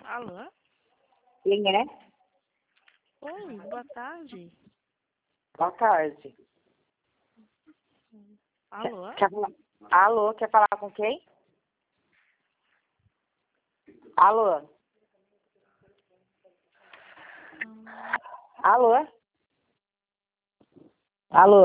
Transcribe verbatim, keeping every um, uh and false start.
Alô? Quem é? Oi, boa tarde. Boa tarde. Alô? Quer falar? Alô, quer falar com quem? Alô? Alô? Alô?